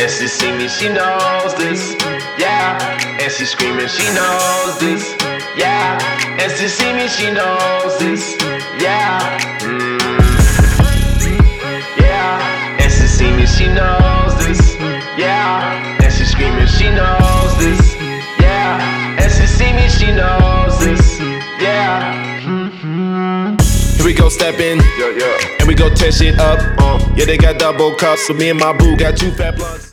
And she see me, she knows this, yeah. And she screaming, she knows this, yeah. And she see me, she knows this, yeah. Yeah. And she see me, she knows this, yeah. And she screaming, she knows this, yeah. And she see me, she knows this, yeah. Here we go stepping, Yeah. and we go tear shit up. Yeah, they got double cups, so me and my boo got 2 fat blunts.